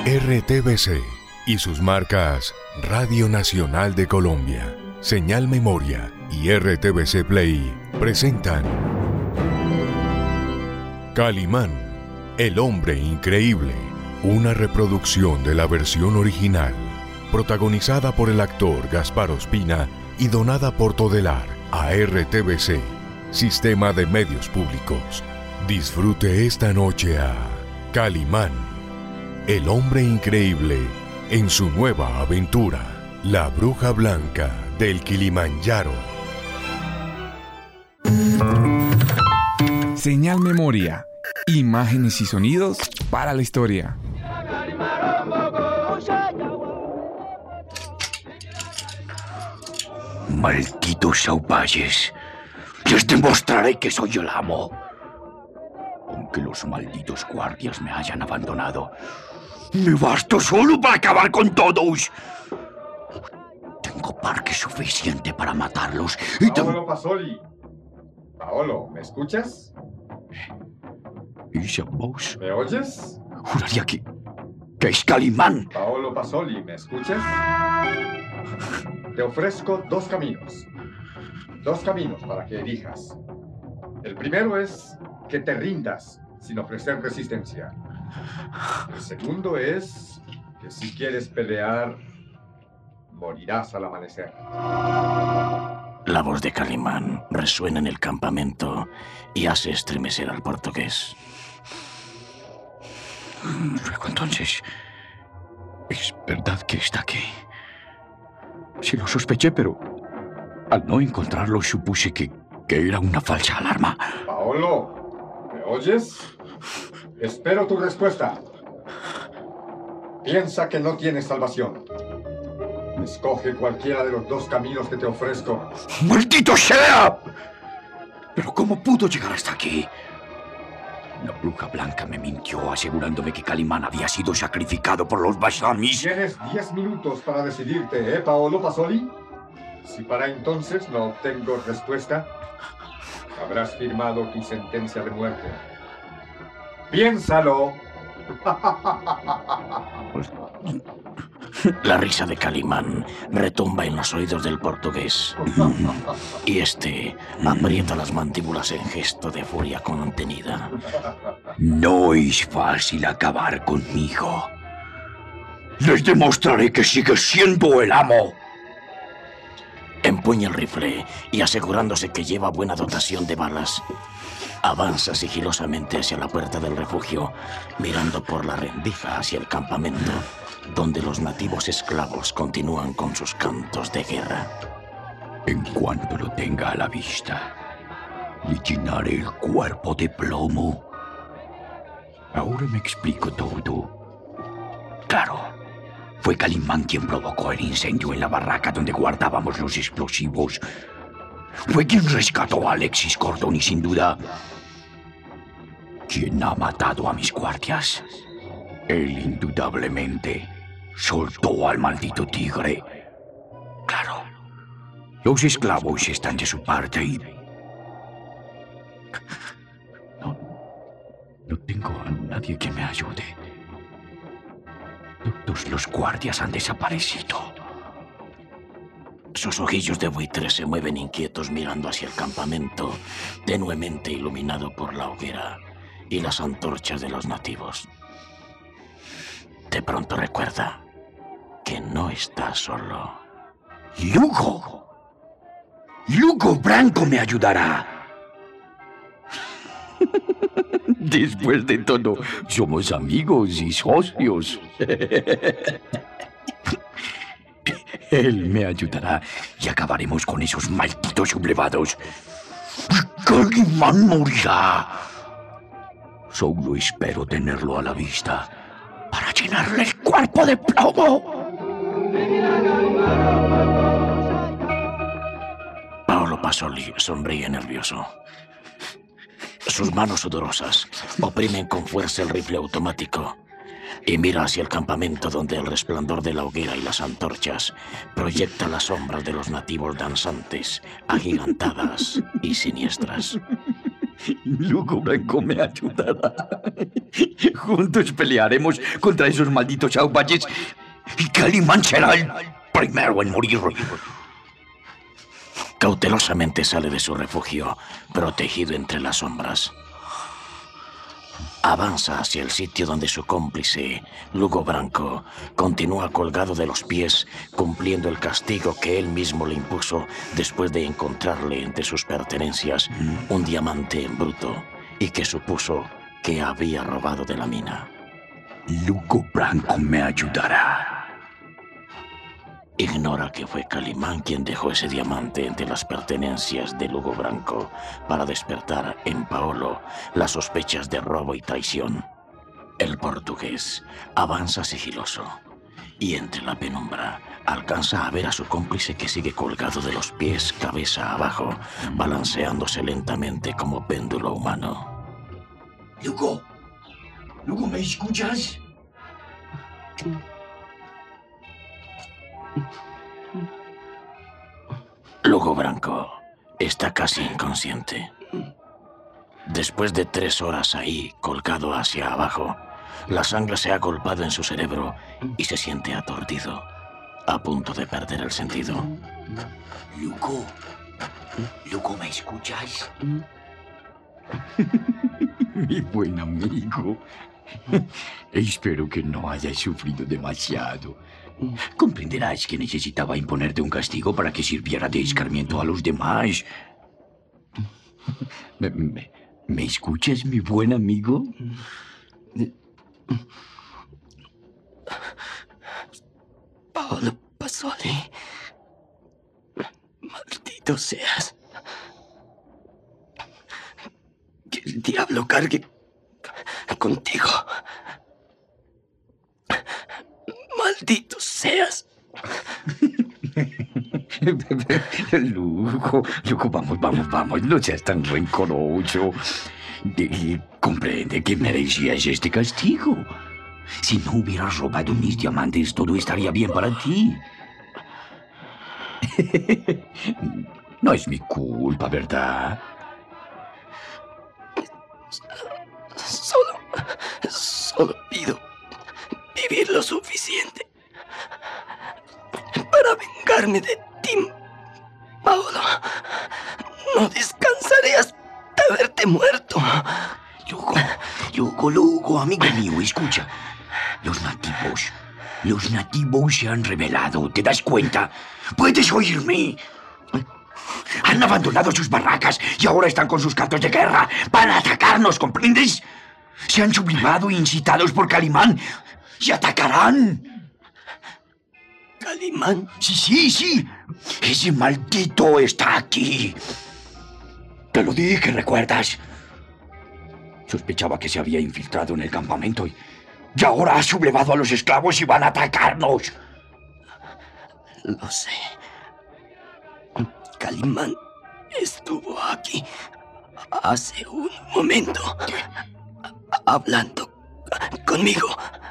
RTBC y sus marcas Radio Nacional de Colombia, Señal Memoria y RTBC Play presentan Calimán, el hombre increíble, una reproducción de la versión original, protagonizada por el actor Gaspar Ospina y donada por Todelar a RTBC, Sistema de Medios Públicos. Disfrute esta noche a Calimán, el hombre increíble, en su nueva aventura, La Bruja Blanca del Kilimanjaro. Señal Memoria, imágenes y sonidos para la historia. Malditos sauvalles, les demostraré que soy el amo. Aunque los malditos guardias me hayan abandonado, me basto solo para acabar con todos. Tengo parque suficiente para matarlos y Paolo Pasoli. Paolo, ¿me escuchas? ¿Esa voz? ¿Me oyes? Juraría que es Calimán. Paolo Pasoli, ¿me escuchas? Te ofrezco dos caminos. Dos caminos para que elijas. El primero es que te rindas sin ofrecer resistencia. El segundo es que si quieres pelear, morirás al amanecer. La voz de Calimán resuena en el campamento y hace estremecer al portugués. Luego entonces, ¿es verdad que está aquí? Sí lo sospeché, pero al no encontrarlo supuse que era una falsa alarma. Paolo, ¿me oyes? Espero tu respuesta. Piensa que no tienes salvación. Escoge cualquiera de los dos caminos que te ofrezco. ¡Maldito sea! ¿Pero cómo pudo llegar hasta aquí? La bruja blanca me mintió asegurándome que Calimán había sido sacrificado por los Basamis. Tienes 10 minutos para decidirte, Paolo Pasoli? Si para entonces no obtengo respuesta, habrás firmado tu sentencia de muerte. ¡Piénsalo! La risa de Calimán retumba en los oídos del portugués. Y este aprieta las mandíbulas en gesto de furia contenida. No es fácil acabar conmigo. Les demostraré que sigue siendo el amo. Empuña el rifle y, asegurándose que lleva buena dotación de balas, avanza sigilosamente hacia la puerta del refugio, mirando por la rendija hacia el campamento, donde los nativos esclavos continúan con sus cantos de guerra. En cuanto lo tenga a la vista, le llenaré el cuerpo de plomo. Ahora me explico todo. Claro, fue Calimán quien provocó el incendio en la barraca donde guardábamos los explosivos. Fue quien rescató a Alexis Gordon y, sin duda, quien ha matado a mis guardias. Él indudablemente soltó al maldito tigre. Claro, los esclavos están de su parte y... No tengo a nadie que me ayude. Todos los guardias han desaparecido. Sus ojillos de buitre se mueven inquietos mirando hacia el campamento, tenuemente iluminado por la hoguera y las antorchas de los nativos. De pronto recuerda que no está solo. ¡Lugo! ¡Lugo Branco me ayudará! Después de todo, somos amigos y socios. Él me ayudará y acabaremos con esos malditos sublevados. ¡Calimán morirá! Solo espero tenerlo a la vista para llenarle el cuerpo de plomo. Paolo Pasoli sonríe nervioso. Sus manos sudorosas oprimen con fuerza el rifle automático y mira hacia el campamento, donde el resplandor de la hoguera y las antorchas proyecta las sombras de los nativos danzantes, agigantadas y siniestras. Lugo Branco me ayudará. Juntos pelearemos contra esos malditos aupaches y Calimán será el primero en morir. Cautelosamente sale de su refugio, protegido entre las sombras. Avanza hacia el sitio donde su cómplice, Lugo Branco, continúa colgado de los pies, cumpliendo el castigo que él mismo le impuso después de encontrarle entre sus pertenencias un diamante en bruto y que supuso que había robado de la mina. Lugo Branco me ayudará. Ignora que fue Calimán quien dejó ese diamante entre las pertenencias de Lugo Branco para despertar en Paolo las sospechas de robo y traición. El portugués avanza sigiloso y entre la penumbra alcanza a ver a su cómplice que sigue colgado de los pies cabeza abajo, balanceándose lentamente como péndulo humano. Lugo, ¿me escuchas? Lugo Branco está casi inconsciente. Después de 3 horas ahí, colgado hacia abajo, la sangre se ha golpeado en su cerebro y se siente aturdido, a punto de perder el sentido. Lugo, ¿me escuchas? Mi buen amigo. Espero que no hayas sufrido demasiado. Comprenderás que necesitaba imponerte un castigo para que sirviera de escarmiento a los demás. ¿Me escuchas, mi buen amigo? Paolo Pazzoli, maldito seas. Que el diablo cargue contigo. ¡Maldito seas! Lugo, vamos, no seas tan rencoroso. Comprende que merecías este castigo. Si no hubieras robado mis diamantes, todo estaría bien para ti. No es mi culpa, ¿verdad? Solo pido vivir lo suficiente para vengarme de ti, Paolo. No descansaré hasta verte muerto. Lugo, amigo mío, escucha. Los nativos se han rebelado, ¿te das cuenta? ¿Puedes oírme? Han abandonado sus barracas y ahora están con sus cantos de guerra. Van a atacarnos, ¿comprendes? Se han sublimado incitados por Calimán y atacarán. ¿Calimán? Sí. Ese maldito está aquí. Te lo dije, ¿recuerdas? Sospechaba que se había infiltrado en el campamento y ahora ha sublevado a los esclavos y van a atacarnos. Lo sé. Calimán estuvo aquí hace un momento hablando conmigo.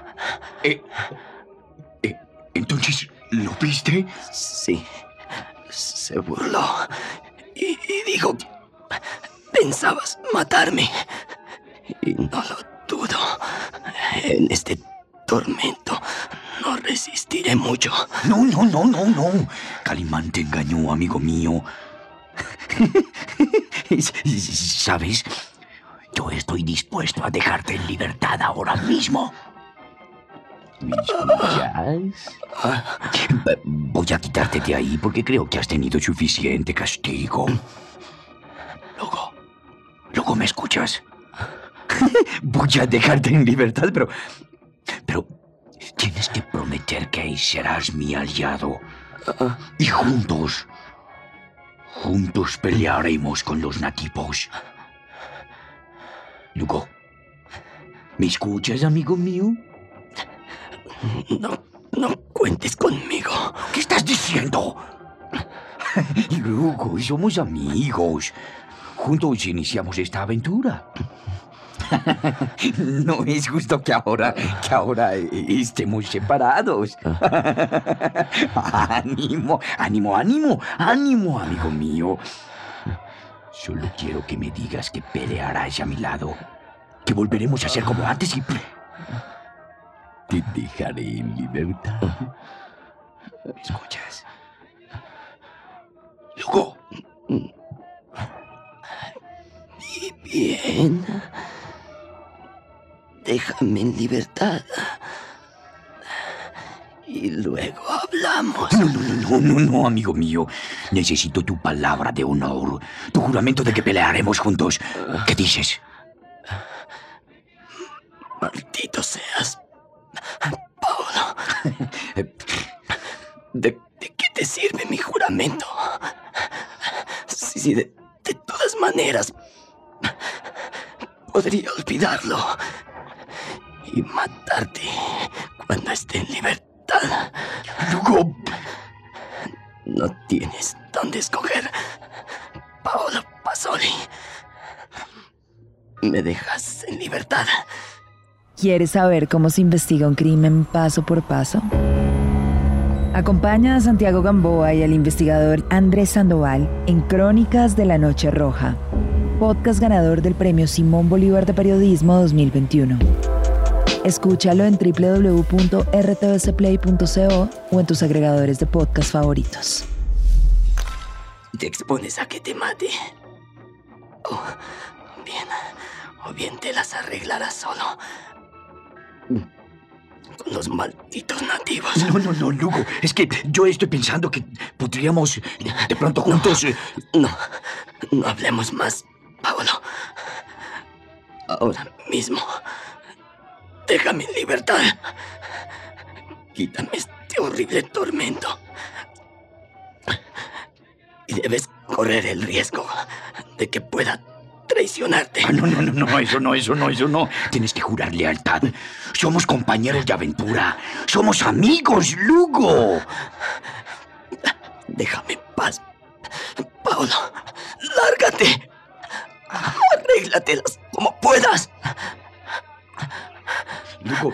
¿Entonces lo viste? Sí. Se burló y dijo que pensabas matarme. Y no lo dudo. En este tormento no resistiré mucho. No. Calimán te engañó, amigo mío. ¿Sabes? Yo estoy dispuesto a dejarte en libertad ahora mismo. ¿Me escuchas? Voy a quitarte de ahí porque creo que has tenido suficiente castigo. Luego, ¿me escuchas? Voy a dejarte en libertad, pero tienes que prometer que serás mi aliado. Y juntos pelearemos con los nativos. Lugo, ¿me escuchas, amigo mío? No cuentes conmigo. ¿Qué estás diciendo? Lugo, somos amigos. Juntos iniciamos esta aventura. No es justo que ahora estemos separados. Ánimo, amigo mío. Solo quiero que me digas que pelearás a mi lado, que volveremos a ser como antes y... te dejaré en libertad. ¿Me escuchas? Lugo. Bien. Déjame en libertad. Y luego hablamos. No, amigo mío. Necesito tu palabra de honor. Tu juramento de que pelearemos juntos. ¿Qué dices? Maldito seas, Paolo. ¿De qué te sirve mi juramento? Si de todas maneras podría olvidarlo y matarte cuando esté en libertad. Lugo. No tienes dónde escoger, Paolo Pasoli. ¿Me dejas en libertad? ¿Quieres saber cómo se investiga un crimen paso por paso? Acompaña a Santiago Gamboa y al investigador Andrés Sandoval en Crónicas de la Noche Roja, podcast ganador del Premio Simón Bolívar de Periodismo 2021. Escúchalo en www.rtvcplay.co o en tus agregadores de podcast favoritos. ¿Te expones a que te mate? O bien te las arreglarás solo con los malditos nativos. No, Lugo. Es que yo estoy pensando que podríamos de pronto juntos... No hablemos más, Paolo. Ahora mismo, déjame en libertad. Quítame este horrible tormento. Y debes correr el riesgo de que pueda traicionarte. No, eso no. Tienes que jurar lealtad. Somos compañeros de aventura. Somos amigos, Lugo. Déjame en paz, Paolo. Lárgate. Arréglatelas como puedas. Lugo.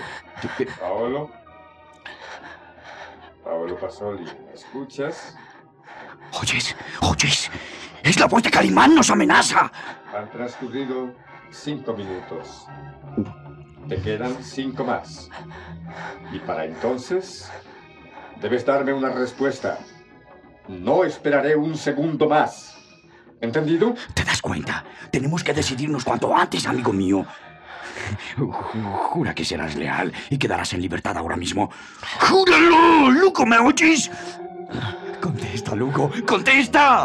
Paolo Pasoli, ¿me escuchas? ¿Oyes? Es la voz de Calimán, nos amenaza. Han transcurrido 5 minutos. Te quedan 5 más. Y para entonces, debes darme una respuesta. No esperaré un segundo más. ¿Entendido? ¿Te das cuenta? Tenemos que decidirnos cuanto antes, amigo mío. Jura que serás leal y quedarás en libertad ahora mismo. ¡Júralo! ¡Lugo, ¿me oyes? Contesta, Lugo, contesta.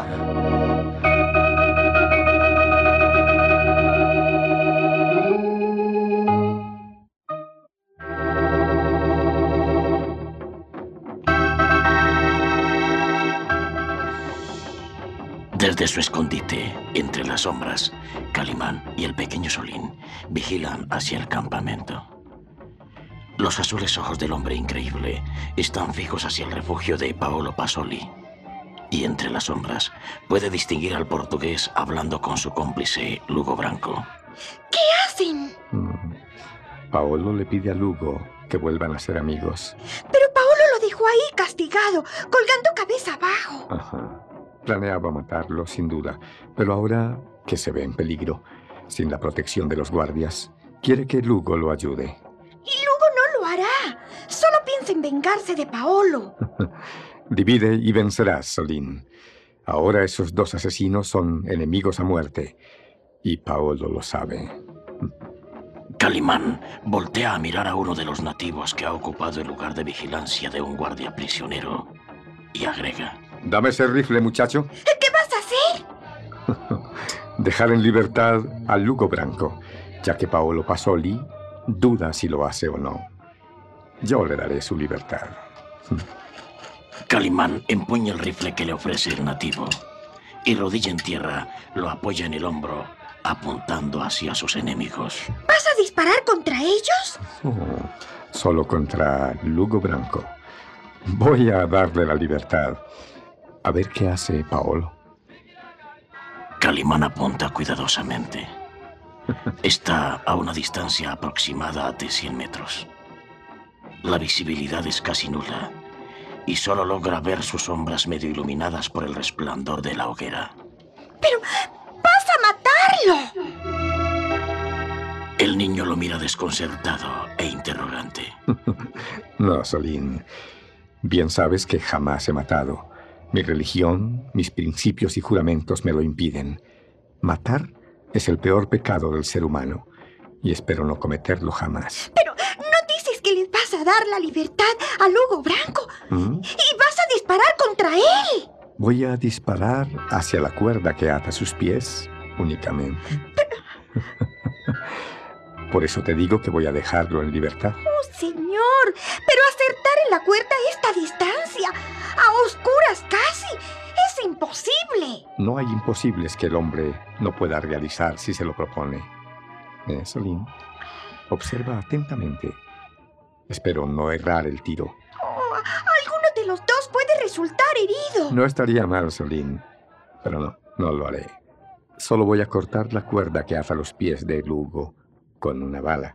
Desde su escondite, entre las sombras, Calimán y el pequeño Solín vigilan hacia el campamento. Los azules ojos del hombre increíble están fijos hacia el refugio de Paolo Pasoli. Y entre las sombras puede distinguir al portugués hablando con su cómplice, Lugo Branco. ¿Qué hacen? Paolo le pide a Lugo que vuelvan a ser amigos. Pero Paolo lo dejó ahí castigado, colgando cabeza abajo. Ajá. Planeaba matarlo, sin duda. Pero ahora que se ve en peligro, sin la protección de los guardias, quiere que Lugo lo ayude. Y Lugo no lo hará. Solo piensa en vengarse de Paolo. Divide y vencerás, Solín. Ahora esos 2 asesinos son enemigos a muerte. Y Paolo lo sabe. Calimán voltea a mirar a uno de los nativos que ha ocupado el lugar de vigilancia de un guardia prisionero y agrega: Dame ese rifle, muchacho. ¿Qué vas a hacer? Dejar en libertad a Lugo Branco, ya que Paolo Pasoli duda si lo hace o no. Yo le daré su libertad. Calimán empuña el rifle que le ofrece el nativo y, rodilla en tierra, lo apoya en el hombro, apuntando hacia sus enemigos. ¿Vas a disparar contra ellos? Solo contra Lugo Branco. Voy a darle la libertad. A ver qué hace Paolo. Calimán apunta cuidadosamente. Está a una distancia aproximada de 100 metros. La visibilidad es casi nula y solo logra ver sus sombras medio iluminadas por el resplandor de la hoguera. Pero ¡Vas a matarlo! El niño lo mira desconcertado e interrogante. No, Solín. Bien sabes que jamás he matado. Mi religión, mis principios y juramentos me lo impiden. Matar es el peor pecado del ser humano y espero no cometerlo jamás. Pero ¿no dices que les vas a dar la libertad a Lugo Branco? ¿Y vas a disparar contra él? Voy a disparar hacia la cuerda que ata sus pies únicamente. Por eso te digo que voy a dejarlo en libertad. ¡Oh, señor! Pero acertar en la cuerda a esta distancia, a oscuras casi, es imposible. No hay imposibles que el hombre no pueda realizar si se lo propone. Solín, observa atentamente. Espero no errar el tiro. Oh, alguno de los dos puede resultar herido. No estaría mal, Solín, pero no lo haré. Solo voy a cortar la cuerda que ata los pies de Lugo con una bala.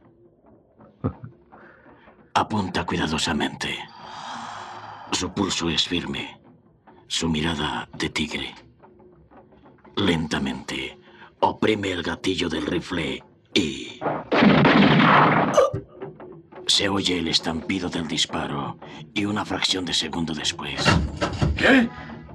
Apunta cuidadosamente. Su pulso es firme, su mirada de tigre. Lentamente, oprime el gatillo del rifle y... Se oye el estampido del disparo y una fracción de segundo después. ¿Qué?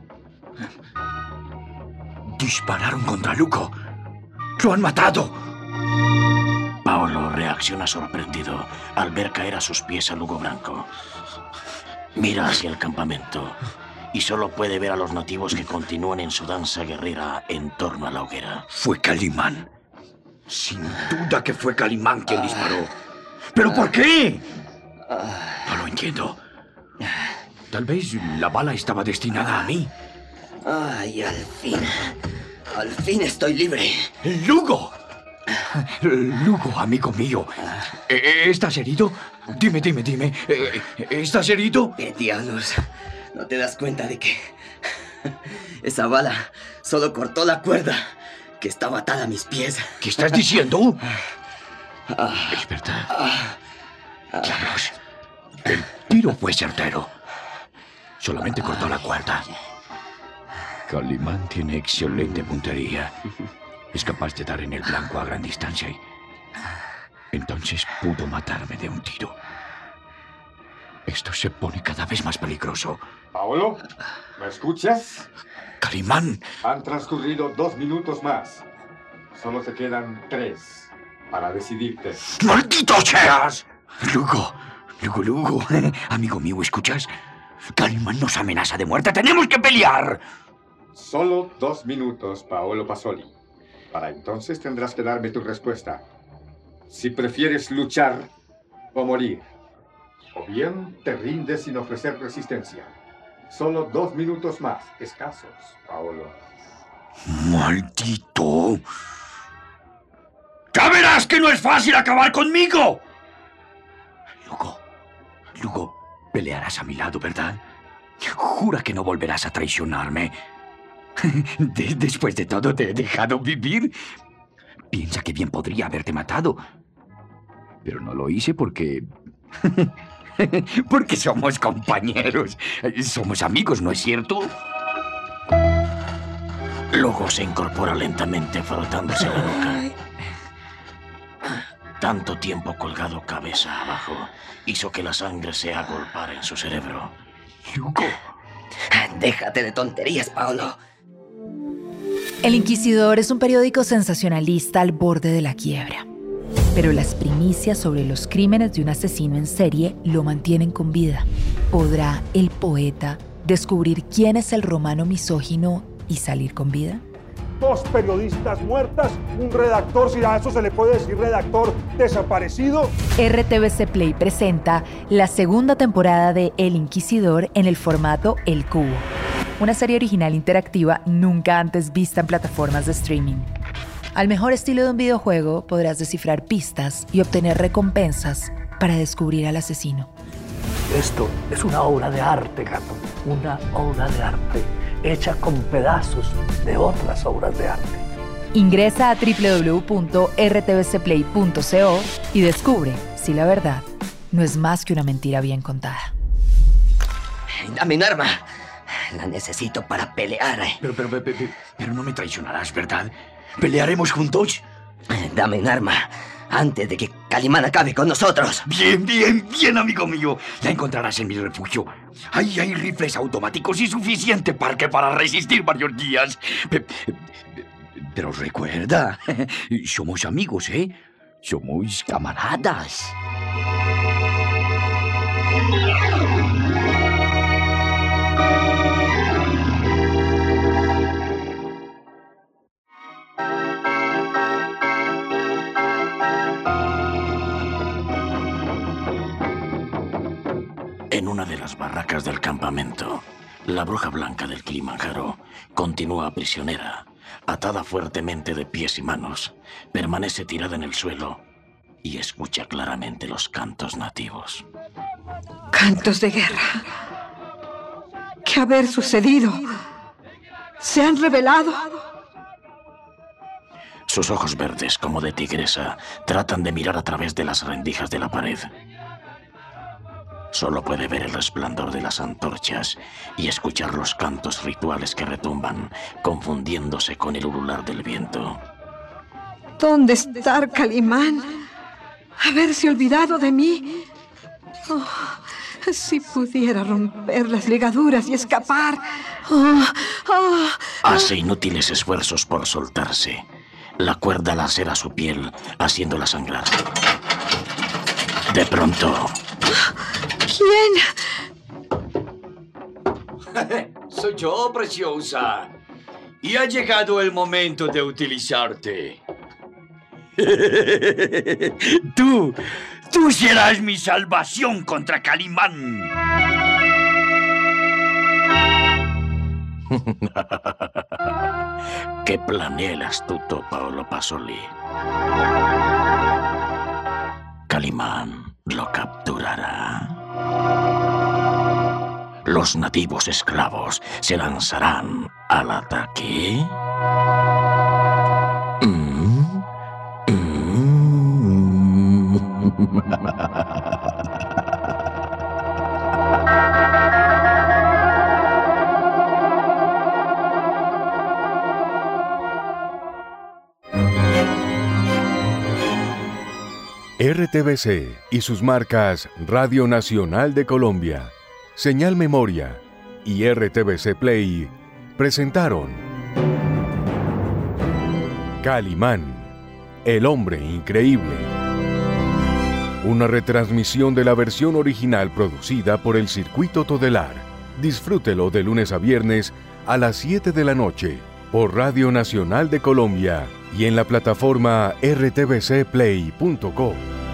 Dispararon contra Lugo. ¡Lo han matado! Paolo reacciona sorprendido al ver caer a sus pies a Lugo Branco. Mira hacia el campamento y solo puede ver a los nativos que continúan en su danza guerrera en torno a la hoguera. Fue Calimán. Sin duda que fue Calimán quien disparó. ¿Pero por qué? No lo entiendo. Tal vez la bala estaba destinada a mí. Ay, al fin estoy libre. ¡Lugo! Lugo, amigo mío. ¿Estás herido? Dime. ¿Estás herido? ¿Qué diablos? ¿No te das cuenta de que esa bala solo cortó la cuerda que estaba atada a mis pies? ¿Qué estás diciendo? Es verdad. Diablos. El tiro fue certero. Solamente cortó la cuerda. Calimán tiene excelente puntería. Es capaz de dar en el blanco a gran distancia y... Entonces pudo matarme de un tiro. Esto se pone cada vez más peligroso. Paolo, ¿me escuchas? ¡Calimán! Han transcurrido 2 minutos más. Solo te quedan 3 para decidirte. ¡Maldito seas! Lugo. Amigo mío, ¿escuchas? Calimán nos amenaza de muerte. ¡Tenemos que pelear! Solo 2 minutos, Paolo Pasoli. Para entonces tendrás que darme tu respuesta. Si prefieres luchar o morir. O bien te rindes sin ofrecer resistencia. Solo 2 minutos más, escasos, Paolo. ¡Maldito! ¡Ya verás que no es fácil acabar conmigo! Lugo, pelearás a mi lado, ¿verdad? Jura que no volverás a traicionarme. Después de todo, te he dejado vivir. Piensa que bien podría haberte matado. Pero no lo hice porque... porque somos compañeros. Somos amigos, ¿no es cierto? Lugo se incorpora lentamente, frotándose la nuca. Tanto tiempo colgado cabeza abajo hizo que la sangre se agolpara en su cerebro. Lugo. Déjate de tonterías, Paolo. El Inquisidor es un periódico sensacionalista al borde de la quiebra. Pero las primicias sobre los crímenes de un asesino en serie lo mantienen con vida. ¿Podrá el poeta descubrir quién es el romano misógino y salir con vida? 2 periodistas muertas, un redactor, si a eso se le puede decir redactor, desaparecido. RTVC Play presenta la segunda temporada de El Inquisidor en el formato El Cubo. Una serie original interactiva nunca antes vista en plataformas de streaming. Al mejor estilo de un videojuego, podrás descifrar pistas y obtener recompensas para descubrir al asesino. Esto es una obra de arte, gato. Una obra de arte hecha con pedazos de otras obras de arte. Ingresa a www.rtvcplay.co y descubre si la verdad no es más que una mentira bien contada. Dame un arma. La necesito para pelear. Pero no me traicionarás, ¿verdad? ¿Pelearemos juntos? Dame un arma antes de que Calimán acabe con nosotros. Bien, bien, bien, amigo mío. La encontrarás en mi refugio. Ahí hay rifles automáticos y suficiente parque para resistir varios días. Pero recuerda, somos amigos, ¿eh? Somos camaradas. En una de las barracas del campamento, la bruja blanca del Kilimanjaro continúa prisionera, atada fuertemente de pies y manos. Permanece tirada en el suelo y escucha claramente los cantos nativos. Cantos de guerra. ¿Qué haber sucedido? ¿Se han revelado? Sus ojos verdes, como de tigresa, tratan de mirar a través de las rendijas de la pared. Solo puede ver el resplandor de las antorchas y escuchar los cantos rituales que retumban, confundiéndose con el ulular del viento. ¿Dónde está Calimán? ¿Haberse olvidado de mí? Oh, si pudiera romper las ligaduras y escapar. Hace inútiles esfuerzos por soltarse. La cuerda lacera su piel, haciéndola sangrar. De pronto... ¿Quién? Soy yo, preciosa. Y ha llegado el momento de utilizarte. Tú serás mi salvación contra Calimán. ¿Qué planea el astuto Paolo Pasolini? Calimán lo capturará. Los nativos esclavos se lanzarán al ataque. RTBC y sus marcas Radio Nacional de Colombia, Señal Memoria y RTBC Play presentaron Calimán, el hombre increíble. Una retransmisión de la versión original producida por el Circuito Todelar. Disfrútelo de lunes a viernes a las 7 de la noche por Radio Nacional de Colombia y en la plataforma rtbcplay.co.